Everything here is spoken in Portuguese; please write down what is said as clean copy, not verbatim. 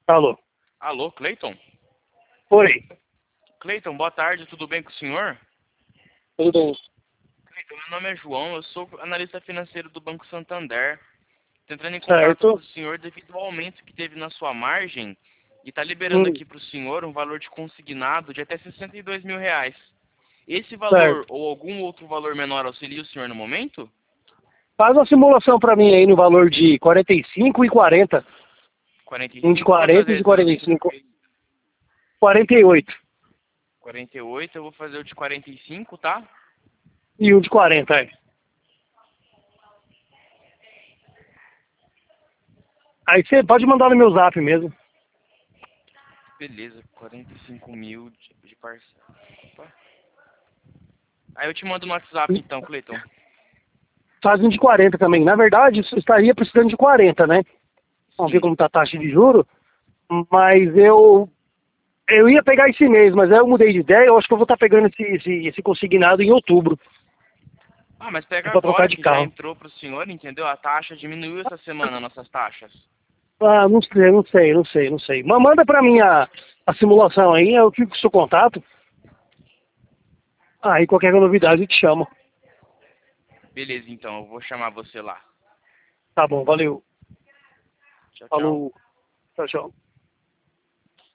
Alô? Alô, Cleiton? Oi, Cleiton, boa tarde, tudo bem com o senhor? tudo bem? Cleiton, meu nome é João, eu sou analista financeiro do Banco Santander. Tô entrando em contato com Certo. o senhor devido ao aumento que teve na sua margem e está liberando Hum, aqui para o senhor um valor de consignado de até R$ 62.000. Esse valor certo. ou algum outro valor menor auxilia o senhor no momento? Faz uma simulação pra mim aí no valor de 45 e 40. Um de 45, pode 40 e de fazer 45. 48. 48, eu vou fazer o de 45, tá? E um de 40, é. Aí você pode mandar no meu zap mesmo. Beleza, 45 mil de parcela. Opa. Aí eu te mando no WhatsApp então, Cleiton. Faz um de 40 também. Na verdade, você estaria precisando de 40, né? Vamos ver Sim. como tá a taxa de juros. Mas eu ia pegar esse mês, mas aí eu mudei de ideia. Eu acho que eu vou estar pegando esse consignado em outubro. Ah, mas pega Pra trocar agora de que já carro. entrou pro senhor, entendeu? A taxa diminuiu essa semana, nossas taxas. Ah, não sei. Mas manda pra mim a simulação aí, eu fico com o seu contato. Aí qualquer novidade eu te chamo. Beleza, então, eu vou chamar você lá. Tá bom, valeu. Tchau, tchau. Falou. Tchau, tchau.